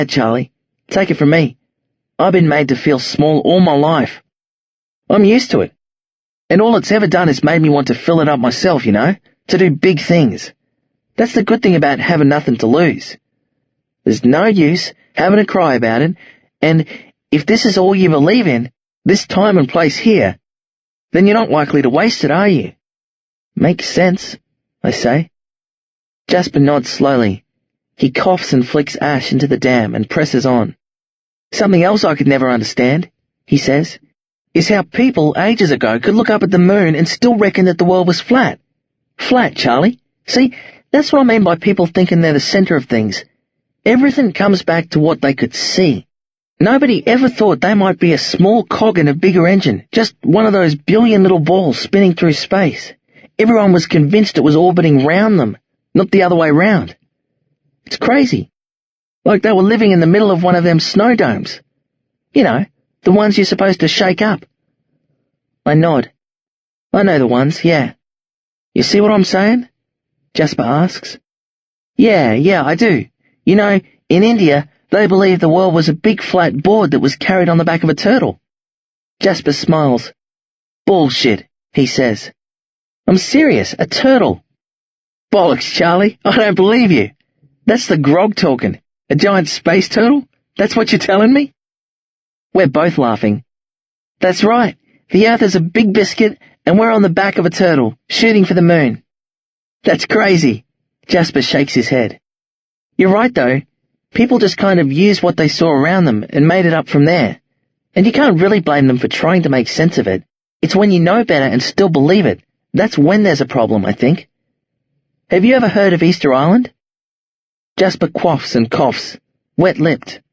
Charlie. Take it from me. I've been made to feel small all my life. I'm used to it. And all it's ever done is made me want to fill it up myself, to do big things. That's the good thing about having nothing to lose. There's no use having a cry about it, and if this is all you believe in, this time and place here, then you're not likely to waste it, are you? Makes sense, I say. Jasper nods slowly. He coughs and flicks ash into the dam and presses on. Something else I could never understand, he says, is how people ages ago could look up at the moon and still reckon that the world was flat. Flat, Charlie. See, that's what I mean by people thinking they're the center of things. Everything comes back to what they could see. Nobody ever thought they might be a small cog in a bigger engine, just one of those billion little balls spinning through space. Everyone was convinced it was orbiting round them, not the other way round. It's crazy. Like they were living in the middle of one of them snow domes. The ones you're supposed to shake up. I nod. I know the ones, yeah. You see what I'm saying? Jasper asks. Yeah, I do. In India, they believe the world was a big flat board that was carried on the back of a turtle. Jasper smiles. Bullshit, he says. I'm serious, a turtle. Bollocks, Charlie, I don't believe you. That's the grog talking. A giant space turtle? That's what you're telling me? We're both laughing. That's right. The Earth is a big biscuit, and we're on the back of a turtle, shooting for the moon. That's crazy. Jasper shakes his head. You're right, though. People just kind of used what they saw around them and made it up from there. And you can't really blame them for trying to make sense of it. It's when you know better and still believe it. That's when there's a problem, I think. Have you ever heard of Easter Island? Jasper quaffs and coughs, wet-lipped.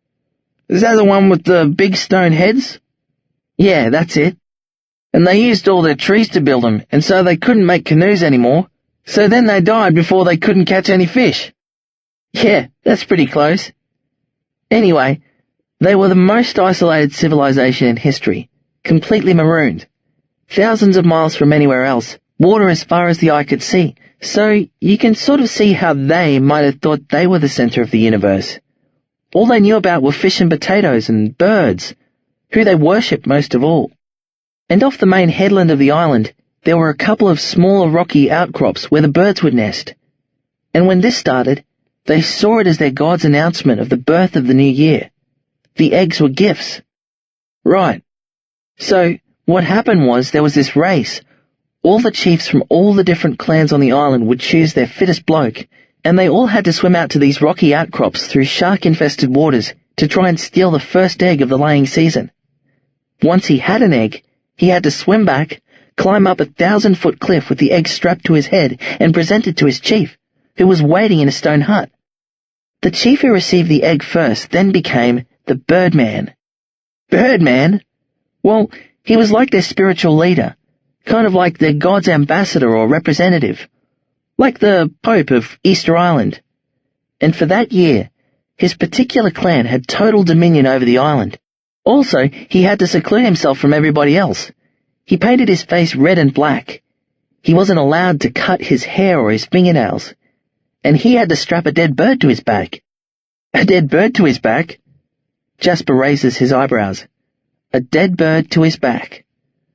Is that the one with the big stone heads? Yeah, that's it. And they used all their trees to build them, and so they couldn't make canoes anymore. So then they died before they couldn't catch any fish. Yeah, that's pretty close. Anyway, they were the most isolated civilization in history, completely marooned. Thousands of miles from anywhere else, water as far as the eye could see, so you can sort of see how they might have thought they were the center of the universe. All they knew about were fish and potatoes and birds, who they worshipped most of all. And off the main headland of the island, there were a couple of smaller rocky outcrops where the birds would nest. And when this started, they saw it as their god's announcement of the birth of the new year. The eggs were gifts. Right. So, what happened was there was this race. All the chiefs from all the different clans on the island would choose their fittest bloke, and they all had to swim out to these rocky outcrops through shark-infested waters to try and steal the first egg of the laying season. Once he had an egg, he had to swim back, climb up a 1,000-foot cliff with the egg strapped to his head, and present it to his chief, who was waiting in a stone hut. The chief who received the egg first then became the Birdman. Birdman? Well, he was like their spiritual leader, kind of like their god's ambassador or representative, like the Pope of Easter Island. And for that year, his particular clan had total dominion over the island. Also, he had to seclude himself from everybody else. He painted his face red and black. He wasn't allowed to cut his hair or his fingernails. And he had to strap a dead bird to his back. A dead bird to his back? Jasper raises his eyebrows. A dead bird to his back.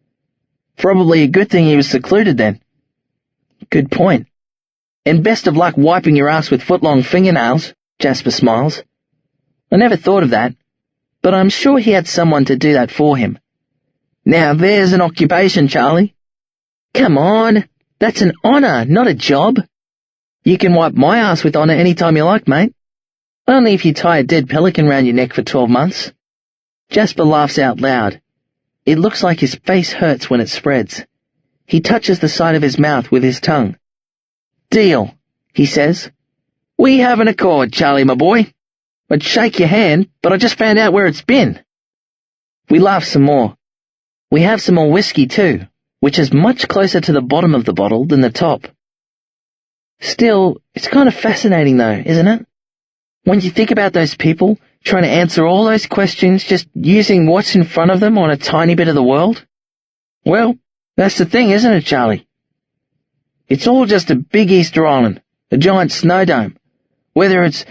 Probably a good thing he was secluded then. Good point. And best of luck wiping your ass with foot-long fingernails, Jasper smiles. I never thought of that, but I'm sure he had someone to do that for him. Now there's an occupation, Charlie. Come on, that's an honor, not a job. You can wipe my ass with honor any time you like, mate. Only if you tie a dead pelican round your neck for 12 months. Jasper laughs out loud. It looks like his face hurts when it spreads. He touches the side of his mouth with his tongue. Deal, he says. We have an accord, Charlie, my boy. I'd shake your hand, but I just found out where it's been. We laugh some more. We have some more whiskey, too, which is much closer to the bottom of the bottle than the top. Still, it's kind of fascinating, though, isn't it? When you think about those people trying to answer all those questions just using what's in front of them on a tiny bit of the world. Well, that's the thing, isn't it, Charlie? It's all just a big Easter Island, a giant snow dome. Whether it's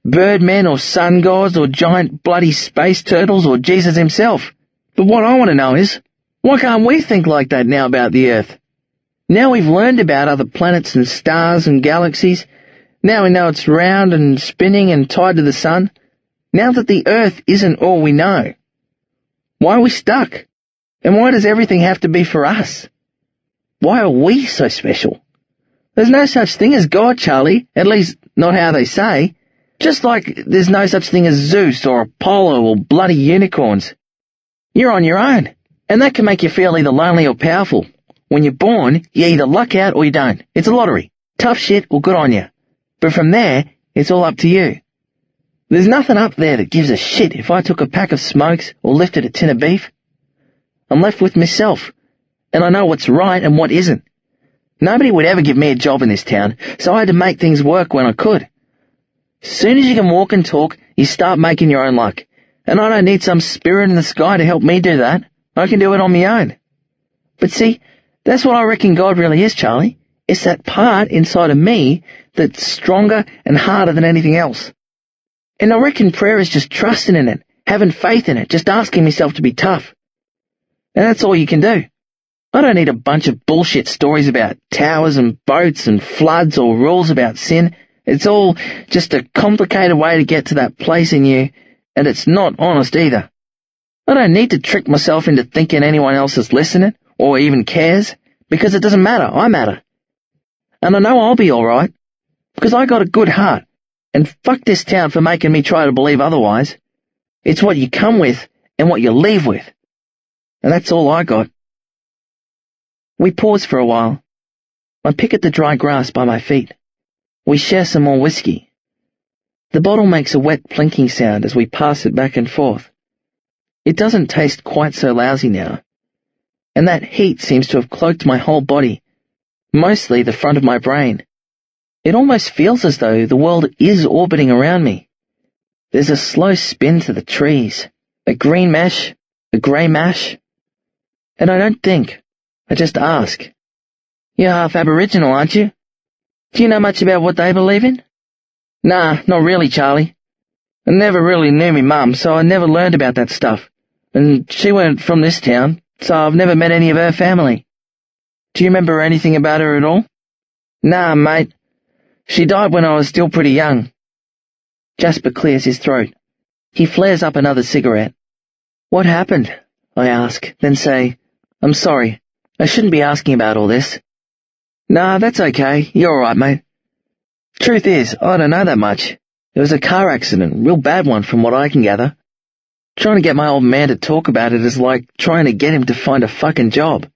Birdmen or sun gods or giant bloody space turtles or Jesus himself. But what I want to know is, why can't we think like that now about the Earth? Now we've learned about other planets and stars and galaxies. Now we know it's round and spinning and tied to the sun. Now that the Earth isn't all we know. Why are we stuck? And why does everything have to be for us? Why are we so special? There's no such thing as God, Charlie, at least not how they say. Just like there's no such thing as Zeus or Apollo or bloody unicorns. You're on your own, and that can make you feel either lonely or powerful. When you're born, you either luck out or you don't. It's a lottery. Tough shit or good on you. But from there, it's all up to you. There's nothing up there that gives a shit if I took a pack of smokes or lifted a tin of beef. I'm left with myself, and I know what's right and what isn't. Nobody would ever give me a job in this town, so I had to make things work when I could. As soon as you can walk and talk, you start making your own luck. And I don't need some spirit in the sky to help me do that. I can do it on my own. But see, that's what I reckon God really is, Charlie. It's that part inside of me that's stronger and harder than anything else. And I reckon prayer is just trusting in it, having faith in it, just asking myself to be tough. And that's all you can do. I don't need a bunch of bullshit stories about towers and boats and floods or rules about sin. It's all just a complicated way to get to that place in you, and it's not honest either. I don't need to trick myself into thinking anyone else is listening or even cares, because it doesn't matter. I matter. And I know I'll be alright, because I got a good heart, and fuck this town for making me try to believe otherwise. It's what you come with and what you leave with. And that's all I got. We pause for a while. I pick at the dry grass by my feet. We share some more whiskey. The bottle makes a wet plinking sound as we pass it back and forth. It doesn't taste quite so lousy now, and that heat seems to have cloaked my whole body, mostly the front of my brain. It almost feels as though the world is orbiting around me. There's a slow spin to the trees, a green mesh, a grey mash. And I don't think, I just ask. You're half Aboriginal, aren't you? Do you know much about what they believe in? Nah, not really, Charlie. I never really knew me mum, so I never learned about that stuff. And she weren't from this town, so I've never met any of her family. Do you remember anything about her at all? Nah, mate. She died when I was still pretty young. Jasper clears his throat. He flares up another cigarette. What happened? I ask, then say, I'm sorry. I shouldn't be asking about all this. Nah, that's okay. You're alright, mate. Truth is, I don't know that much. It was a car accident, real bad one from what I can gather. Trying to get my old man to talk about it is like trying to get him to find a fucking job.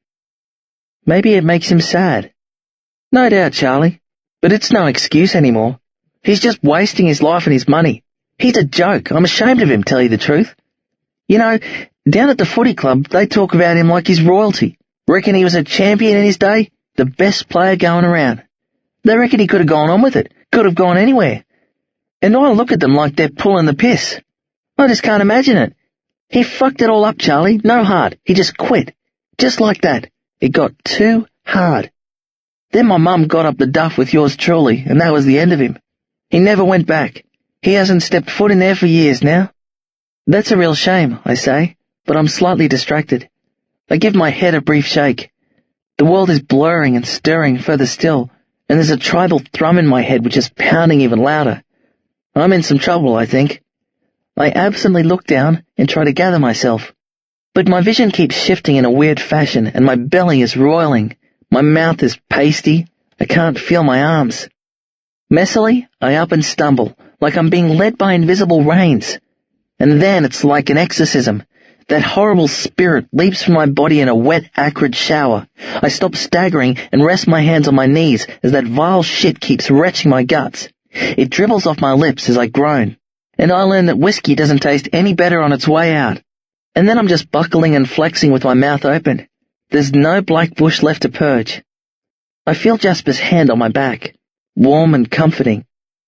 Maybe it makes him sad. No doubt, Charlie. But it's no excuse anymore. He's just wasting his life and his money. He's a joke. I'm ashamed of him, tell you the truth. You know, down at the footy club, they talk about him like he's royalty. Reckon he was a champion in his day, the best player going around. They reckon he could have gone on with it, could have gone anywhere. And I look at them like they're pulling the piss. I just can't imagine it. He fucked it all up, Charlie, no heart. He just quit. Just like that. It got too hard. Then my mum got up the duff with yours truly, and that was the end of him. He never went back. He hasn't stepped foot in there for years now. That's a real shame, I say, but I'm slightly distracted. I give my head a brief shake. The world is blurring and stirring further still, and there's a tribal thrum in my head which is pounding even louder. I'm in some trouble, I think. I absently look down and try to gather myself. But my vision keeps shifting in a weird fashion, and my belly is roiling. My mouth is pasty. I can't feel my arms. Messily, I up and stumble, like I'm being led by invisible reins. And then it's like an exorcism. That horrible spirit leaps from my body in a wet, acrid shower. I stop staggering and rest my hands on my knees as that vile shit keeps retching my guts. It dribbles off my lips as I groan. And I learn that whiskey doesn't taste any better on its way out. And then I'm just buckling and flexing with my mouth open. There's no black bush left to purge. I feel Jasper's hand on my back, warm and comforting.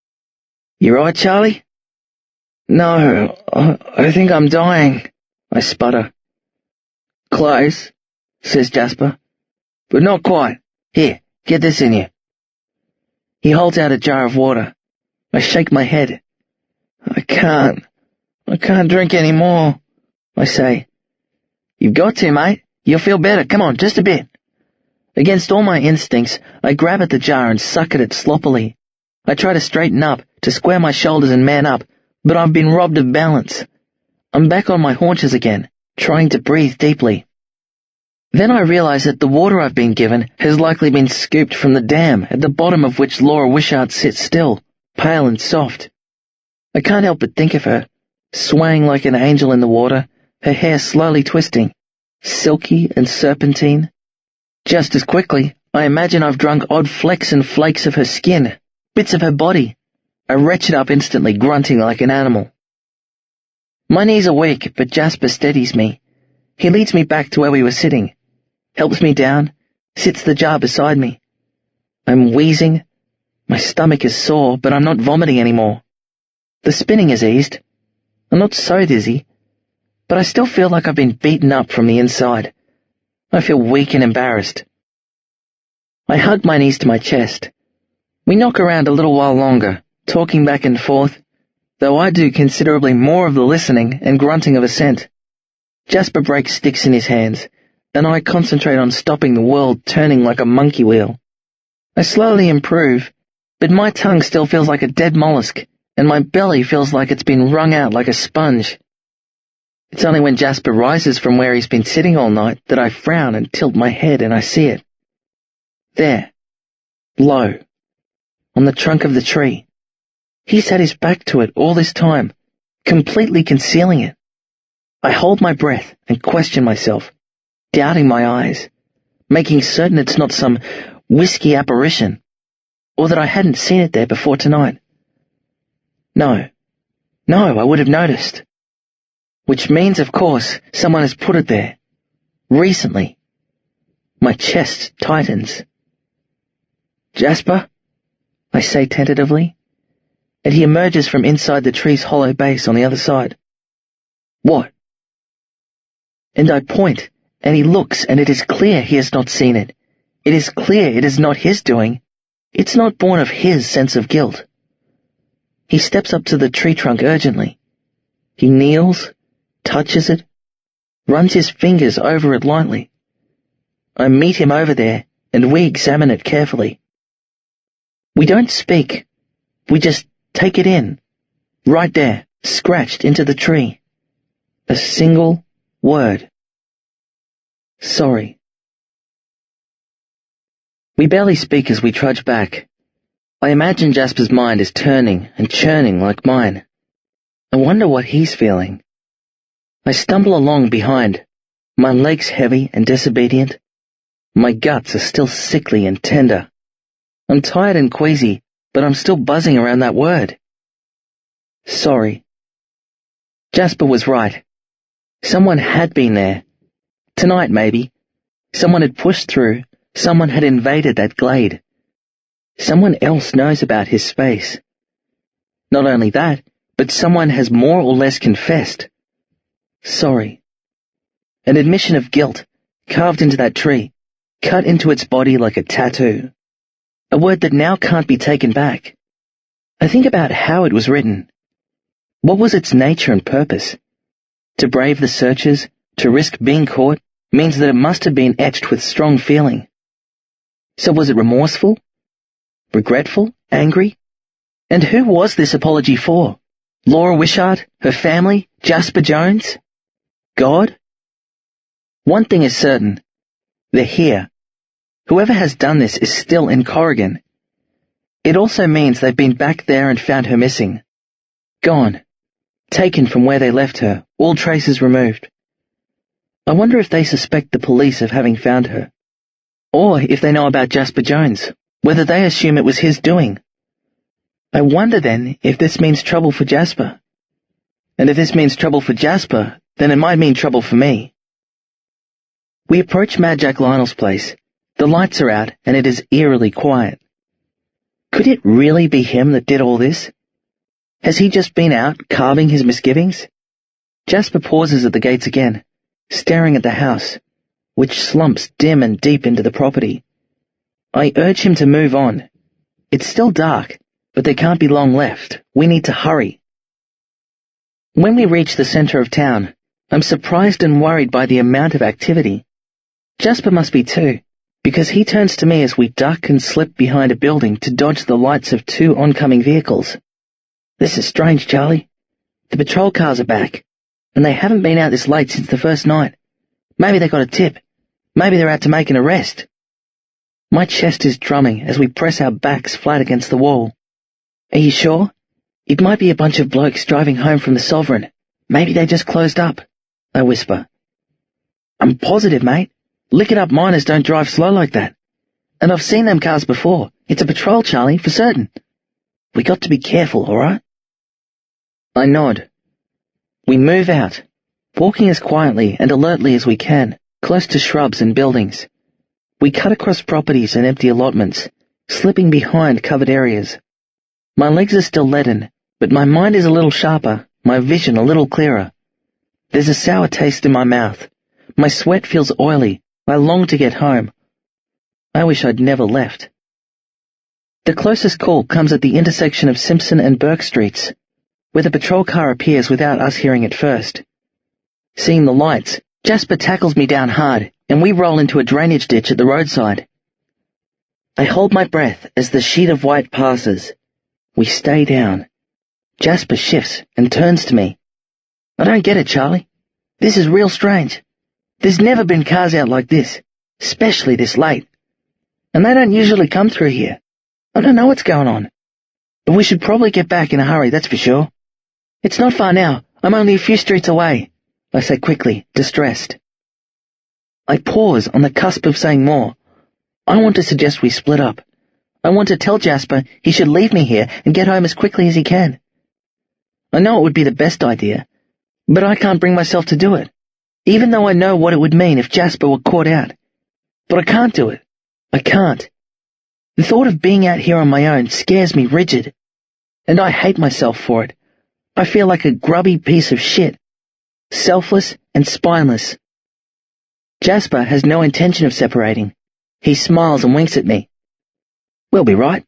You right, Charlie? No, I think I'm dying, I sputter. Close, says Jasper, but not quite. Here, get this in you. He holds out a jar of water. I shake my head. I can't drink any more, I say. You've got to, mate. You'll feel better. Come on, just a bit. Against all my instincts, I grab at the jar and suck at it sloppily. I try to straighten up, to square my shoulders and man up, but I've been robbed of balance. I'm back on my haunches again, trying to breathe deeply. Then I realize that the water I've been given has likely been scooped from the dam at the bottom of which Laura Wishart sits still, pale and soft. I can't help but think of her, swaying like an angel in the water, her hair slowly twisting, silky and serpentine. Just as quickly, I imagine I've drunk odd flecks and flakes of her skin, bits of her body. I retch it up instantly, grunting like an animal. My knees are weak, but Jasper steadies me. He leads me back to where we were sitting, helps me down, sits the jar beside me. I'm wheezing. My stomach is sore, but I'm not vomiting anymore. The spinning has eased. I'm not so dizzy, but I still feel like I've been beaten up from the inside. I feel weak and embarrassed. I hug my knees to my chest. We knock around a little while longer, talking back and forth, though I do considerably more of the listening and grunting of assent. Jasper breaks sticks in his hands, and I concentrate on stopping the world turning like a monkey wheel. I slowly improve, but my tongue still feels like a dead mollusk, and my belly feels like it's been wrung out like a sponge. It's only when Jasper rises from where he's been sitting all night that I frown and tilt my head and I see it. There, low, on the trunk of the tree. He's had his back to it all this time, completely concealing it. I hold my breath and question myself, doubting my eyes, making certain it's not some whiskey apparition, or that I hadn't seen it there before tonight. No, I would have noticed. Which means, of course, someone has put it there. Recently. My chest tightens. Jasper? I say tentatively, and he emerges from inside the tree's hollow base on the other side. What? And I point, and he looks, and it is clear he has not seen it. It is clear it is not his doing. It's not born of his sense of guilt. He steps up to the tree trunk urgently. He kneels, touches it, runs his fingers over it lightly. I meet him over there, and we examine it carefully. We don't speak. We just take it in, right there, scratched into the tree. A single word. Sorry. We barely speak as we trudge back. I imagine Jasper's mind is turning and churning like mine. I wonder what he's feeling. I stumble along behind, my legs heavy and disobedient. My guts are still sickly and tender. I'm tired and queasy, but I'm still buzzing around that word. Sorry. Jasper was right. Someone had been there. Tonight, maybe. Someone had pushed through. Someone had invaded that glade. Someone else knows about his space. Not only that, but someone has more or less confessed. Sorry. An admission of guilt, carved into that tree, cut into its body like a tattoo. A word that now can't be taken back. I think about how it was written. What was its nature and purpose? To brave the searchers, to risk being caught, means that it must have been etched with strong feeling. So was it remorseful? Regretful? Angry? And who was this apology for? Laura Wishart? Her family? Jasper Jones? God? One thing is certain. They're here. Whoever has done this is still in Corrigan. It also means they've been back there and found her missing. Gone. Taken from where they left her, all traces removed. I wonder if they suspect the police of having found her. Or if they know about Jasper Jones, whether they assume it was his doing. I wonder then if this means trouble for Jasper. And if this means trouble for Jasper, then it might mean trouble for me. We approach Mad Jack Lionel's place. The lights are out, and it is eerily quiet. Could it really be him that did all this? Has he just been out carving his misgivings? Jasper pauses at the gates again, staring at the house, which slumps dim and deep into the property. I urge him to move on. It's still dark, but there can't be long left. We need to hurry. When we reach the center of town, I'm surprised and worried by the amount of activity. Jasper must be too, because he turns to me as we duck and slip behind a building to dodge the lights of 2 oncoming vehicles. This is strange, Charlie. The patrol cars are back, and they haven't been out this late since the first night. Maybe they got a tip. Maybe they're out to make an arrest. My chest is drumming as we press our backs flat against the wall. Are you sure? It might be a bunch of blokes driving home from the Sovereign. Maybe they just closed up, I whisper. I'm positive, mate. Lick-it-up miners don't drive slow like that. And I've seen them cars before. It's a patrol, Charlie, for certain. We got to be careful, all right? I nod. We move out, walking as quietly and alertly as we can, close to shrubs and buildings. We cut across properties and empty allotments, slipping behind covered areas. My legs are still leaden, but my mind is a little sharper, my vision a little clearer. There's a sour taste in my mouth. My sweat feels oily. I long to get home. I wish I'd never left. The closest call comes at the intersection of Simpson and Burke Streets, where the patrol car appears without us hearing it first. Seeing the lights, Jasper tackles me down hard, and we roll into a drainage ditch at the roadside. I hold my breath as the sheet of white passes. We stay down. Jasper shifts and turns to me. I don't get it, Charlie. This is real strange. There's never been cars out like this, especially this late. And they don't usually come through here. I don't know what's going on. But we should probably get back in a hurry, that's for sure. It's not far now. I'm only a few streets away, I say quickly, distressed. I pause on the cusp of saying more. I want to suggest we split up. I want to tell Jasper he should leave me here and get home as quickly as he can. I know it would be the best idea, but I can't bring myself to do it, even though I know what it would mean if Jasper were caught out. But I can't do it. I can't. The thought of being out here on my own scares me rigid, and I hate myself for it. I feel like a grubby piece of shit, selfless and spineless. Jasper has no intention of separating. He smiles and winks at me. We'll be right.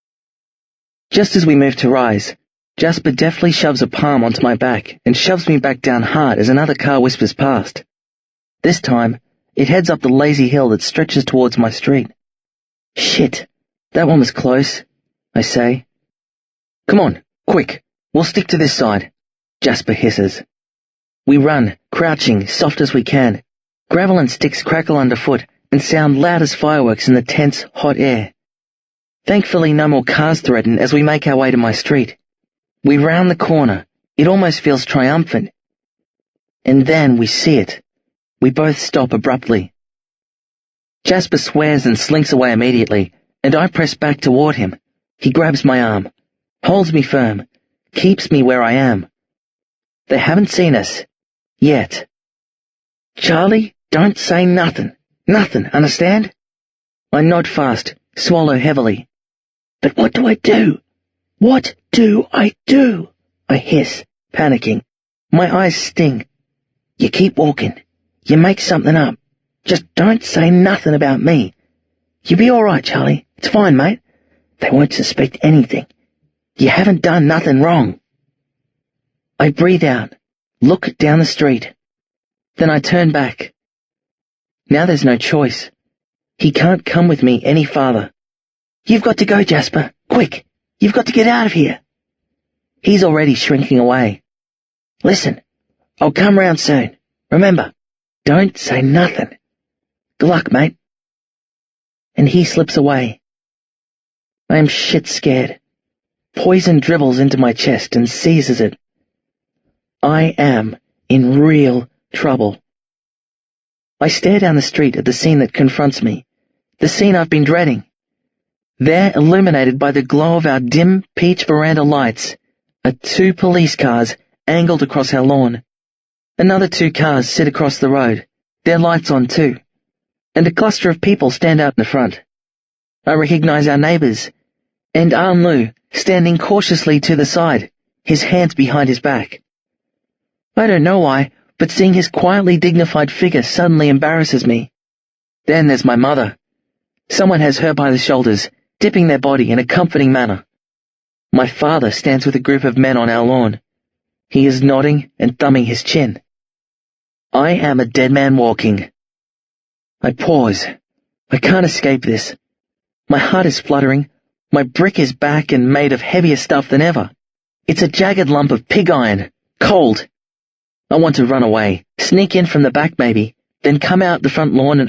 Just as we move to rise, Jasper deftly shoves a palm onto my back and shoves me back down hard as another car whispers past. This time, it heads up the lazy hill that stretches towards my street. Shit, that one was close, I say. Come on, quick, we'll stick to this side, Jasper hisses. We run, crouching, soft as we can. Gravel and sticks crackle underfoot and sound loud as fireworks in the tense, hot air. Thankfully, no more cars threaten as we make our way to my street. We round the corner. It almost feels triumphant. And then we see it. We both stop abruptly. Jasper swears and slinks away immediately, and I press back toward him. He grabs my arm, holds me firm, keeps me where I am. They haven't seen us. Yet. Charlie, don't say nothing. Nothing, understand? I nod fast, swallow heavily. But what do I do? What do I do? I hiss, panicking. My eyes sting. You keep walking. You make something up. Just don't say nothing about me. You be all right, Charlie. It's fine, mate. They won't suspect anything. You haven't done nothing wrong. I breathe out, look down the street. Then I turn back. Now there's no choice. He can't come with me any farther. You've got to go, Jasper. Quick. You've got to get out of here. He's already shrinking away. Listen, I'll come round soon. Remember, don't say nothing. Good luck, mate. And he slips away. I am shit scared. Poison dribbles into my chest and seizes it. I am in real trouble. I stare down the street at the scene that confronts me, the scene I've been dreading. There, illuminated by the glow of our dim peach veranda lights, are 2 police cars angled across our lawn. Another 2 cars sit across the road, their lights on too, and a cluster of people stand out in the front. I recognize our neighbors, and An Lu standing cautiously to the side, his hands behind his back. I don't know why, but seeing his quietly dignified figure suddenly embarrasses me. Then there's my mother. Someone has her by the shoulders, dipping their body in a comforting manner. My father stands with a group of men on our lawn. He is nodding and thumbing his chin. I am a dead man walking. I pause. I can't escape this. My heart is fluttering. My brick is back and made of heavier stuff than ever. It's a jagged lump of pig iron. Cold. I want to run away. Sneak in from the back maybe. Then come out the front lawn and